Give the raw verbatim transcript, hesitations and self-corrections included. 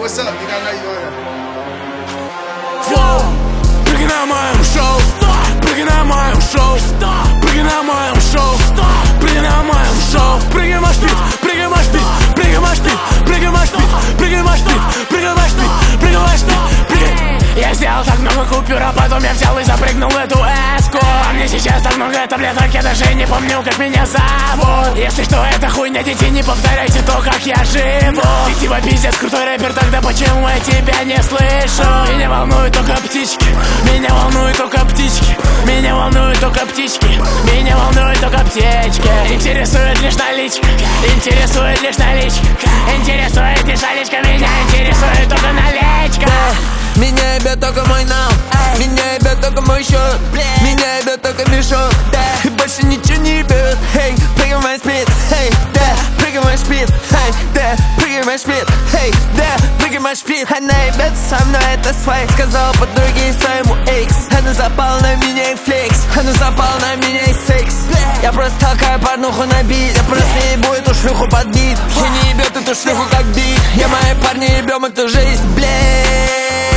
what's up? You gotta know you on it. Flow, прыгай на моем шоу, прыгай на моем шоу, прыгай на моем шоу, прыгай на моем шоу. Прыгай в машпит, прыгай в машпит, прыгай в машпит, прыгай в машпит, прыгай в машпит, прыгай в машпит, прыгай в машпит, прыгай. Я сделал так много купюр, а потом я взял и запрыгнул в эту эску. А мне сейчас так много таблеток, я даже не помню, как меня зовут. Если что, это хуйня, дети, не повторяйте то, как я живу. Ты типа пиздец крутой рэпер, тогда почему я тебя не слышу? Меня волнуют только птички, меня волнуют только птички, меня волнуют только птички, меня волнуют только птички. Интересует лишь наличка, интересует лишь наличка, интересует лишь наличка, меня интересует только наличка. Меня ебет только мой нам, меня ебет только мой счет, меня ебет только мешок, да, и больше ничего не ебет. Эй, прыгай в мой спид, эй, да, прыгай в мой спид, эй, да, прыгай в мой спид, эй, да, прыгай в мой спид. Она ебет со мной, это свайк, сказала подруге своему экс. Она запала на меня и флекс, она запала на меня и секс. Я просто толкаю порнуху на бит, я просто ебу эту шлюху под бит. Я не ебет эту шлюху как бит, я мои парни ебем эту жизнь, блядь.